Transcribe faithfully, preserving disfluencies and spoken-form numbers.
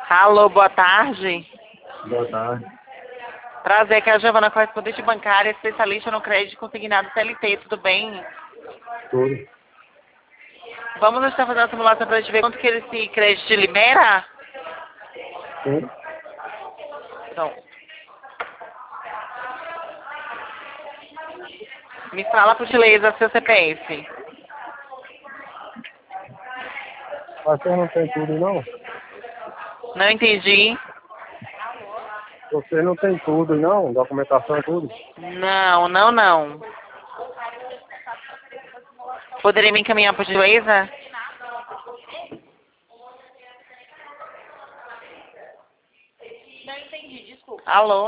Alô, boa tarde. Boa tarde. Prazer, que é a Giovana, correspondente bancária, especialista no crédito consignado C L T, tudo bem? Tudo. Vamos estar fazendo a simulação para a gente ver quanto que esse crédito libera? Sim. Então, me fala, por gentileza, seu C P F. Você não tem tudo, não? Não entendi. Você não tem tudo, não? Documentação é tudo? Não, não, não. Poderia me encaminhar, por gentileza? Alô?